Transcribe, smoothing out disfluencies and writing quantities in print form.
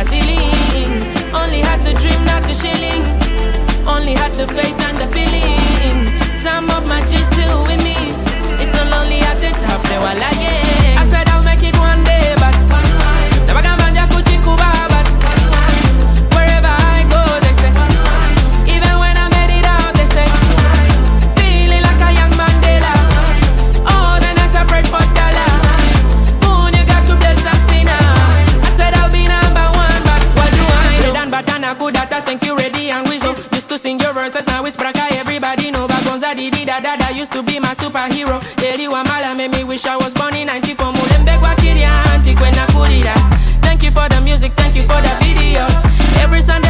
ceiling. Only had the dream, not the shilling. Only had the faith and the feeling. Some of my G's still with me. It's not lonely at the top, they were lying. I said I'll make it one day, but never gonna find ya kuchi kuba, but wherever I go, they say. Even when I made it out, they say. Feeling like a young Mandela. Oh, then I separate for dollar. Moon, you got to bless a sinner. I said I'll be number one, but what do I know? Dan Batana Kudata, thank you, Ready and Wizzo. Used to sing your verses, now it's Branca, everybody know. Bagonza Didi Dada used to be my superhero. Eli Wamala made me wish I was born in 94. Mulembe kwa Kirianti when I put it out. Thank you for the music, thank you for the videos. Every Sunday